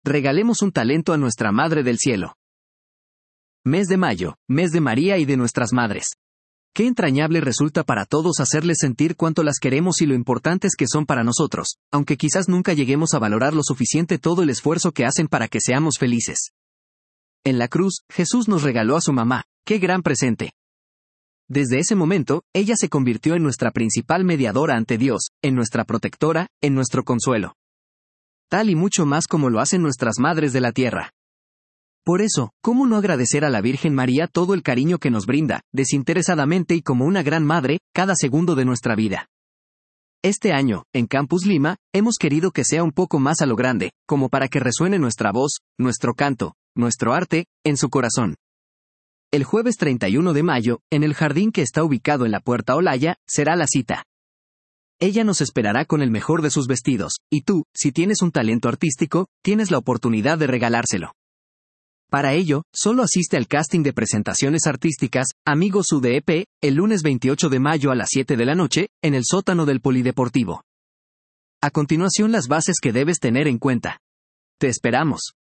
regalemos un talento a nuestra Madre del Cielo. Mes de mayo, mes de María y de nuestras madres. Qué entrañable resulta para todos hacerles sentir cuánto las queremos y lo importantes que son para nosotros, aunque quizás nunca lleguemos a valorar lo suficiente todo el esfuerzo que hacen para que seamos felices. En la cruz, Jesús nos regaló a su mamá. ¡Qué gran presente! Desde ese momento, ella se convirtió en nuestra principal mediadora ante Dios, en nuestra protectora, en nuestro consuelo. Tal y mucho más como lo hacen nuestras madres de la tierra. Por eso, ¿cómo no agradecer a la Virgen María todo el cariño que nos brinda, desinteresadamente y como una gran madre, cada segundo de nuestra vida? Este año, en Campus Lima, hemos querido que sea un poco más a lo grande, como para que resuene nuestra voz, nuestro canto, nuestro arte, en su corazón. El jueves 31 de mayo, en el jardín que está ubicado en la Puerta Olaya, será la cita. Ella nos esperará con el mejor de sus vestidos, y tú, si tienes un talento artístico, tienes la oportunidad de regalárselo. Para ello, solo asiste al casting de presentaciones artísticas, Amigos UDEP, el lunes 28 de mayo a las 7 de la noche, en el sótano del Polideportivo. A continuación las bases que debes tener en cuenta. Te esperamos.